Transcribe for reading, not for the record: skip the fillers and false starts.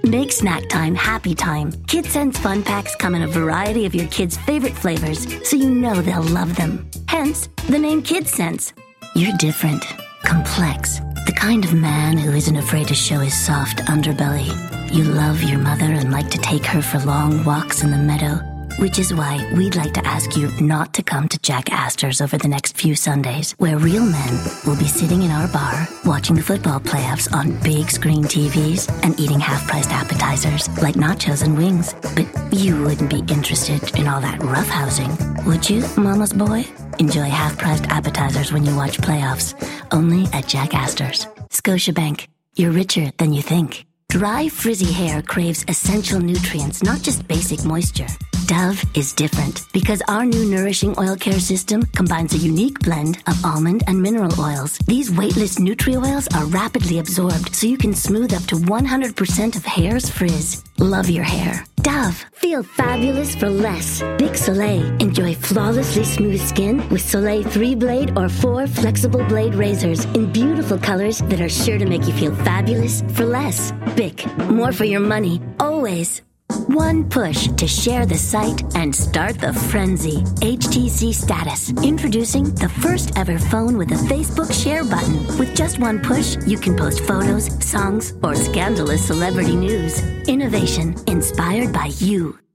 Make snack time happy time. KidSense Fun Packs come in a variety of your kids' favorite flavors, so you know they'll love them. Hence, the name KidSense. You're different, complex, the kind of man who isn't afraid to show his soft underbelly. You love your mother and like to take her for long walks in the meadow, which is why we'd like to ask you not to come to Jack Astor's over the next few Sundays, where real men will be sitting in our bar, watching the football playoffs on big screen TVs and eating half-priced appetizers like nachos and wings. But you wouldn't be interested in all that roughhousing, would you, mama's boy? Enjoy half-priced appetizers when you watch playoffs, only at Jack Astor's. Scotiabank, you're richer than you think. Dry, frizzy hair craves essential nutrients, not just basic moisture. Dove is different because our new nourishing oil care system combines a unique blend of almond and mineral oils. These weightless nutri-oils are rapidly absorbed so you can smooth up to 100% of hair's frizz. Love your hair. Dove. Feel fabulous for less. Big Soleil. Enjoy flawlessly smooth skin with Soleil 3-blade or 4 flexible blade razors in beautiful colors that are sure to make you feel fabulous for less. Bic. More for your money. Always. One push to share the site and start the frenzy. HTC Status. Introducing the first ever phone with a Facebook share button. With just one push, you can post photos, songs, or scandalous celebrity news. Innovation inspired by you.